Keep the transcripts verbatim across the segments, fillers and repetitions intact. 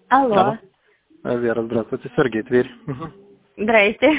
Алло. Алло. Вера, здравствуйте. Сергей, Тверь. Угу. Здрасте.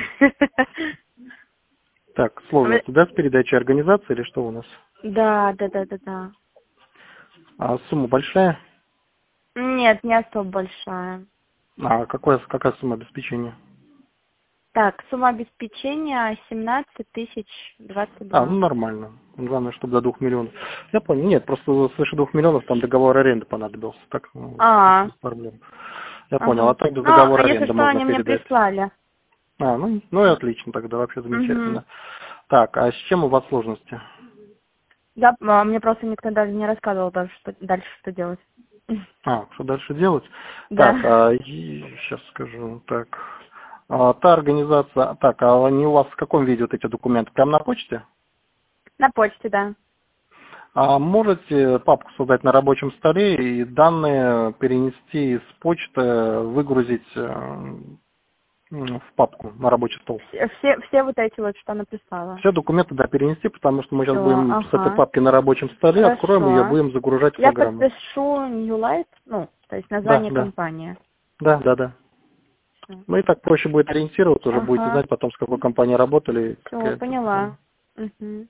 Так, сложности, да, с передачей организации или что у нас? Да, да, да, да, да. А сумма большая? Нет, не особо большая. А какая, какая сумма обеспечения? Так, сумма обеспечения семнадцать тысяч двадцать А, ну два. нормально. Главное, чтобы до двух миллионов. Я понял. Нет, просто свыше двух миллионов там договор аренды понадобился. Так, ну, А, без проблем. Я понял. А ага. так без Ну, а договора если аренды что, можно они мне передать. прислали. А, ну, ну и отлично тогда, вообще Угу. замечательно. Так, а с чем у вас сложности? Да, а мне просто никто даже не рассказывал даже, что дальше что делать. А, что дальше делать? Так, Да. а, сейчас скажу. Так, а, та организация. Так, а они у вас в каком виде вот эти документы? Прямо на почте? На почте, да. А можете папку создать на рабочем столе и данные перенести с почты, выгрузить э, в папку на рабочий стол? Все, все, все вот эти вот, что написала. Все документы, да, перенести, потому что мы сейчас Все, будем с этой ага. папки на рабочем столе, откроем ее, Хорошо. будем загружать в Я программу. подпишу New Light, ну, то есть Да, название да, компании. да, да, да. Всё. Ну и так проще будет ориентироваться, уже будете Ага. знать потом, с какой компанией работали. Все, Какая это поняла. самая. Угу.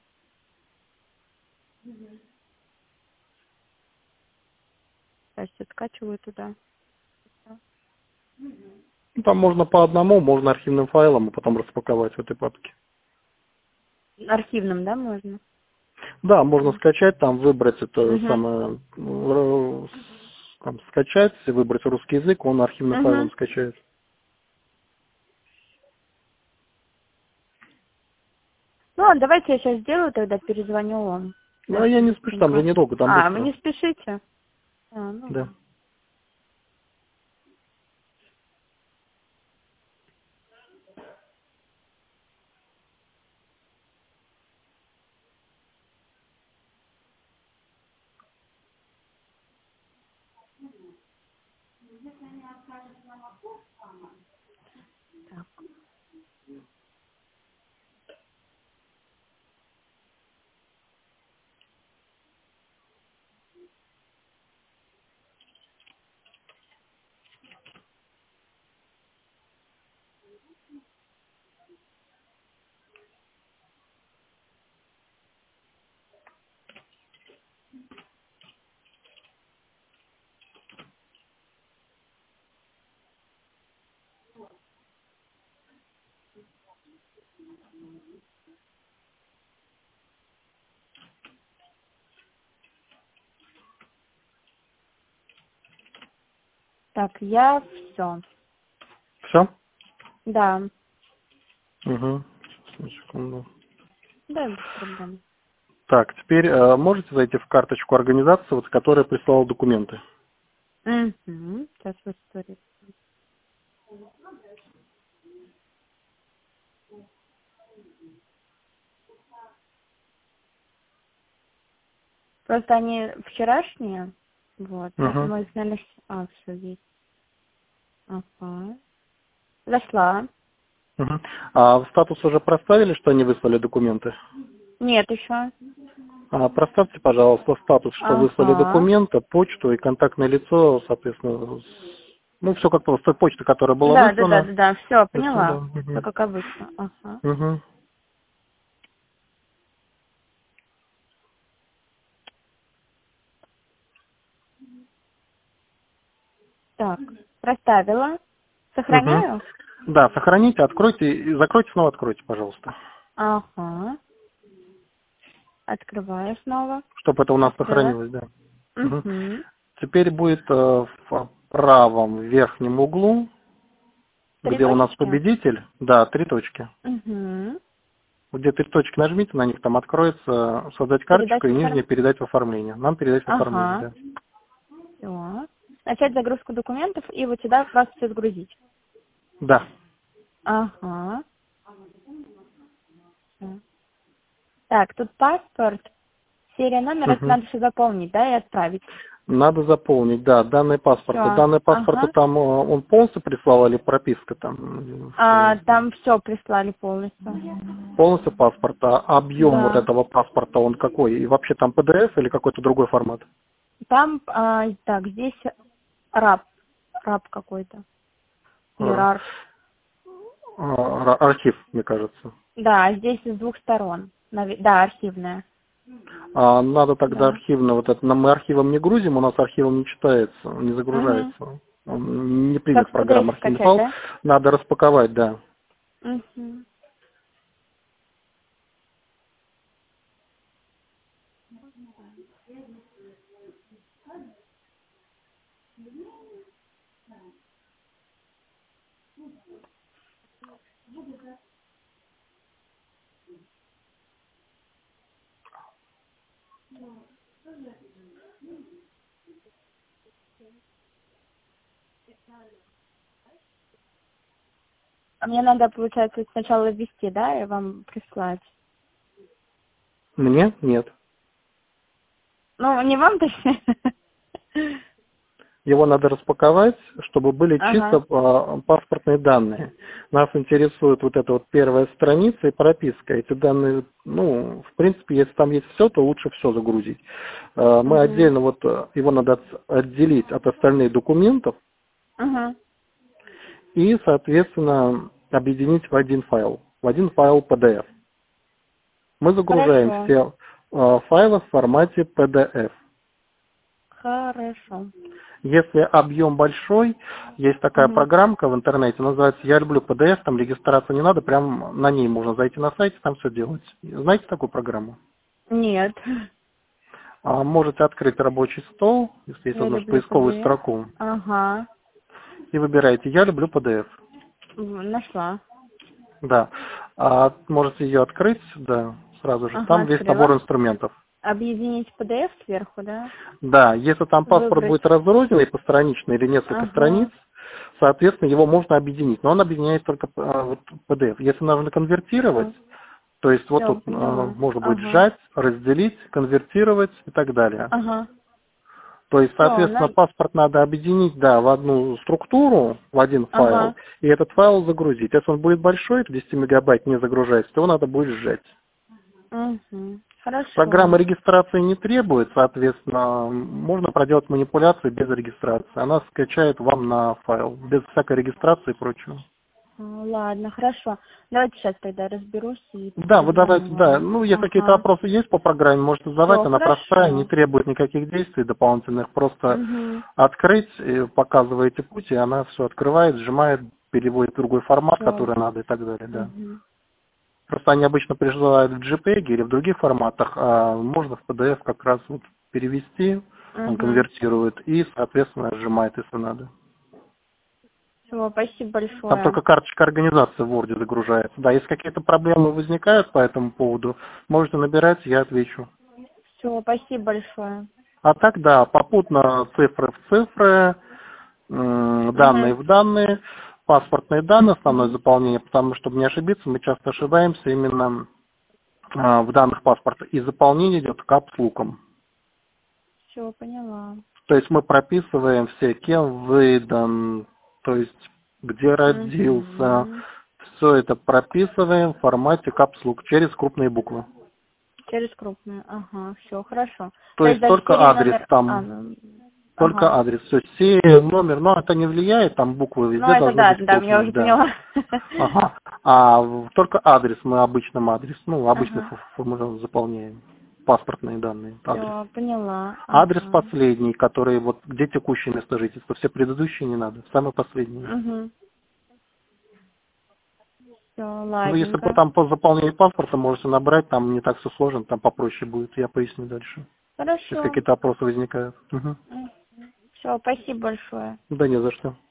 Сейчас я скачиваю туда. Ну, там можно по одному, можно архивным файлом, и потом распаковать в этой папке. Архивным, да, можно? Да, можно скачать, там выбрать это Угу. самое, э, там, скачать, выбрать русский язык, он архивным файлом Угу. скачает. Ну, ладно, давайте я сейчас сделаю, тогда перезвоню вам. Ну, а Сейчас я не спешу, там же быстренько. недолго, там А, вы быстро. не спешите? А, ну Да. ладно. Так. Так, я все. Все? Да. Угу. Секунду. Да, без проблем. Так, теперь э, можете зайти в карточку организации, вот, которая прислала документы? Угу. Сейчас в истории. Просто они вчерашние. Вот, Угу. поэтому их, наверное, с- а, все есть. Ага. Зашла. Угу. А в статус уже проставили, что они выслали документы? Нет еще. А, проставьте, пожалуйста, статус, что выслали Ага. документы, почту и контактное лицо, соответственно, с- ну, все как с той почты, которая была Да, да, да, выслана. да, да. Все, То есть, ну, да. поняла. Все Угу. как обычно. Ага. Угу. Так, проставила. Угу. Сохраняю? Да, сохраните, откройте и закройте, снова откройте, пожалуйста. Ага. Открываю снова. Чтобы это у нас Открыла. сохранилось, да. Угу. Угу. Теперь будет э, в правом верхнем углу, Три где у нас точечки? победитель, да, три точки. Угу. Где три точки нажмите, на них там откроется создать Передать карточку и нижнее оформ... передать в оформление. Нам передать в оформление, Ага. да. Все. Начать загрузку документов и вот сюда просто все сгрузить. Да. Ага. Всё. Так, тут паспорт, серия номера, это Мгм. надо все заполнить, да, и отправить. Надо заполнить, да, данные паспорта. Все. Данные паспорта Ага. там э, он полностью прислал или прописка там? А, Что? там все прислали полностью. Полностью паспорта. Объем вот Да. этого паспорта он какой? И вообще там пи ди эф или какой-то другой формат? Там, а, так, здесь раб. раб какой-то. Или А, рар. а, Архив, мне кажется. Да, здесь с двух сторон. Нави- Да, архивная. А надо тогда Да. архивно, вот это, мы архивом не грузим, у нас архивом не читается, не Угу. загружается. Он не Как примет в пи ди эф программу архивный скачать, файл, да? надо распаковать, да. Угу. А мне надо, получается, сначала ввести, да, и вам прислать. Мне? Нет. Ну, не вам точнее. Его надо распаковать, чтобы были чисто Ага. а, паспортные данные. Нас интересует вот эта вот первая страница и прописка. Эти данные, ну, в принципе, если там есть все, то лучше все загрузить. А, мы Угу. отдельно вот а, его надо от- отделить от остальных документов Угу. и, соответственно, объединить в один файл, в один файл пи ди эф. Мы загружаем Хорошо. все а, файлы в формате пи ди эф. Хорошо. Если объем большой, есть такая Угу. программка в интернете, называется «Я люблю пи ди эф», там регистрация не надо, прям на ней можно зайти на сайт и там все делать. Знаете такую программу? Нет. А, можете открыть рабочий стол, если есть Я возможность, люблю пи поисковую ди эф. строку, Ага. и выбираете «Я люблю пи ди эф». В- Нашла. Да. А, можете ее открыть, да, сразу же. Ага, Там весь набор открыла. инструментов. Объединить пи ди эф сверху, да? Да, если там паспорт Выбрать. будет разрозненный, постраничный или несколько страниц, Ага. соответственно, его можно объединить. Но он объединяет только а, вот, пи ди эф. Если нужно конвертировать, Все. то есть вот Все, тут э, поняла. можно будет Ага. сжать, разделить, конвертировать и так далее. Ага. То есть, Все, соответственно, на... паспорт надо объединить, да, в одну структуру, в один файл, Ага. и этот файл загрузить. Если он будет большой, десять мегабайт не загружается, то его надо будет сжать. Угу. Программа Хорошо. регистрации не требует, соответственно, можно проделать манипуляцию без регистрации. Она скачает вам на файл, без всякой регистрации и прочего. А, Ладно, хорошо. Давайте сейчас тогда разберусь и Да, вы давайте, перезвоню да. вам. Ну, если какие-то Ага. вопросы есть по программе, можете задавать. Все, Она простая, не хорошо. требует никаких действий дополнительных. Просто Угу. открыть, и показываете путь, и она все открывает, сжимает, переводит в другой формат, Все. который надо и так далее, да. Угу. Просто они обычно присылают в JPEG или в других форматах, а можно в пи ди эф как раз вот перевести, он Угу. конвертирует и, соответственно, сжимает, если надо. Все, спасибо Там большое. только карточка организации в Word загружается. Да, если какие-то проблемы возникают по этому поводу, можете набирать, я отвечу. Все, спасибо большое. А так, да, попутно цифры в цифры, м, данные Угу. в данные, паспортные данные, основное Угу. заполнение, потому что, чтобы не ошибиться, мы часто ошибаемся именно а, в данных паспорта. И заполнение идет капслуком. Все, поняла. То есть мы прописываем все, кем выдан, то есть где родился. Угу. Все это прописываем в формате капслук через крупные буквы. Через крупную. Ага, все, хорошо. То То есть есть даже только серийный адрес номер. А, там, ну, только ага. адрес. Все, серия, номер, но это не влияет, там буквы Ну, везде это должны да, быть да, я крупные, уже да. поняла. Ага. А в- только адрес мы обычным адрес, ну, обычный Ага. фо- формуляр заполняем. Паспортные данные, адрес. Все, поняла. Адрес Ага. последний, который вот где текущее место жительства. Все предыдущие не надо, самый последний. Угу. Все, Ну, если по- ладненько. там по заполнению паспорта можете набрать, там не так все сложно, там попроще будет. Я поясню дальше, если Хорошо. какие-то вопросы возникают. Угу. Все, спасибо большое. Да не за что.